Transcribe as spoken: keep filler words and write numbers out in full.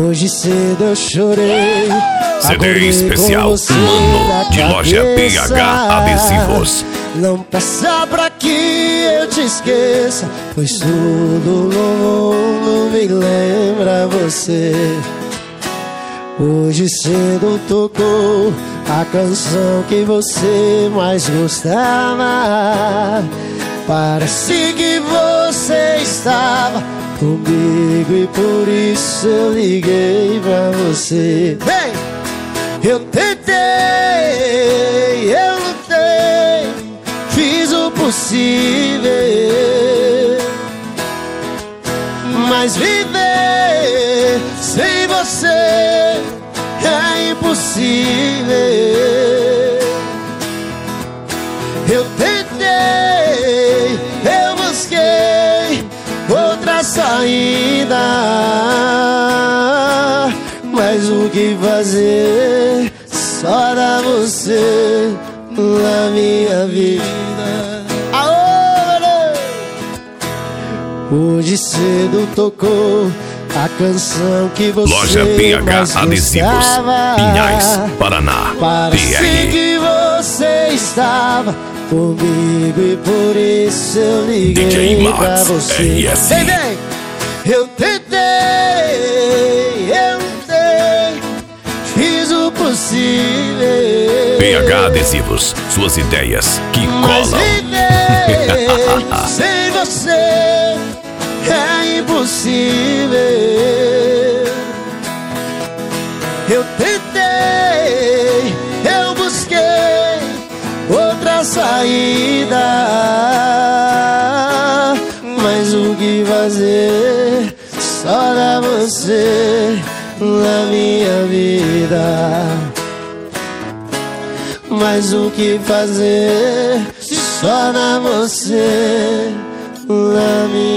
Hoje cedo eu chorei. C D especial Mano, de loja B H Adesivos. Não peça pra que eu te esqueça, pois tudo no mundo me lembra você. Hoje cedo tocou a canção que você mais gostava. Parece que você estava comigo e por isso eu liguei pra você. Vem! Eu tentei, eu lutei, fiz o possível, mas viver sem você é impossível. Eu tentei, eu busquei outra saída, mas o que fazer? Só dá você na minha vida. Aô, hoje cedo tocou a canção que você Loja B H mais Adesivos, gostava. Pinhais, Paraná. Parece que você estava comigo e por isso eu liguei D J pra Max, você. R S. Vem, vem! Eu tentei, eu lutei, fiz o possível. B H Adesivos, suas ideias que mas colam. viver sem você é impossível. Eu tentei, eu busquei outra saída, mas o que fazer? Só dá você na minha vida. Mas o que fazer? Só dá você na minha vida.